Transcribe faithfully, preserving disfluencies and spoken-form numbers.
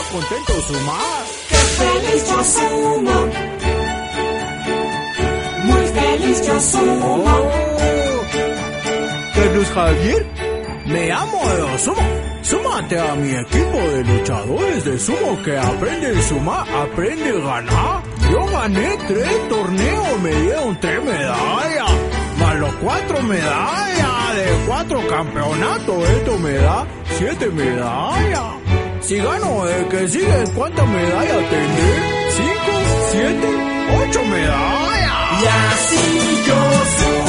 contento Sumar. ¡Qué feliz yo sumo! Muy feliz yo sumo. Oh. Carlos Javier, me amo de sumo. Súmate a mi equipo de luchadores de sumo que aprende a sumar, aprende a ganar. Yo gané tres torneos, me dieron tres medallas, más los cuatro medallas de cuatro campeonatos. Esto me da siete medallas. Si gano el que sigue, ¿cuántas medallas tendré? ¿Cinco? ¿Siete? ¿Ocho medallas? Y así yo sumo.